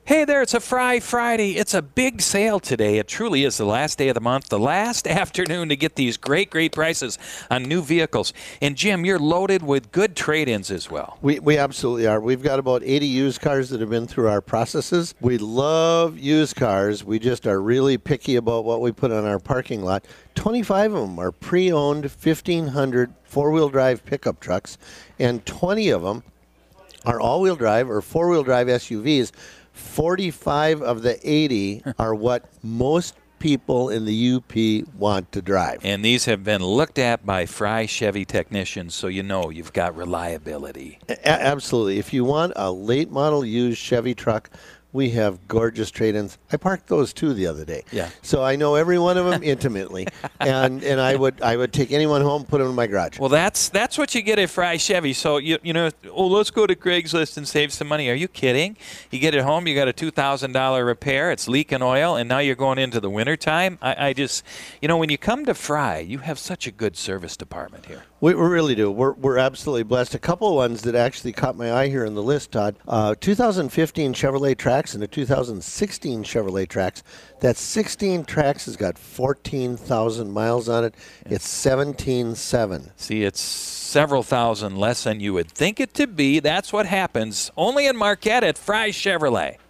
Hey there, it's a Fry Friday. It's a big sale today. It truly is the last day of the month, the last afternoon to get these great prices on new vehicles. And Jim, you're loaded with good trade-ins as well. We absolutely are. We've got about 80 used cars that have been through our processes. We love used cars. We just are really picky about what we put on our parking lot. 25 of them are pre-owned 1,500 four-wheel drive pickup trucks, and 20 of them are all-wheel drive or four-wheel drive SUVs. 45 of the 80 are what most people in the UP want to drive. And these have been looked at by Fry Chevy technicians, so you know you've got reliability. Absolutely. If you want a late model used Chevy truck, we have gorgeous trade-ins. I parked those too the other day. Yeah. So I know every one of them intimately. And I would take anyone home, put them in my garage. Well, that's what you get at Fry Chevy. So, you know, let's go to Craigslist and save some money. Are you kidding? You get it home, you got a $2,000 repair, it's leaking oil, and now you're going into the wintertime. I just, you know, when you come to Fry, you have such a good service department here. We really do. We're absolutely blessed. A couple of ones that actually caught my eye here in the list, Todd. 2015 Chevrolet Trax and a 2016 Chevrolet Trax. That 16 Trax has got 14,000 miles on it. It's 17.7. See, it's several thousand less than you would think it to be. That's what happens only in Marquette at Fry Chevrolet.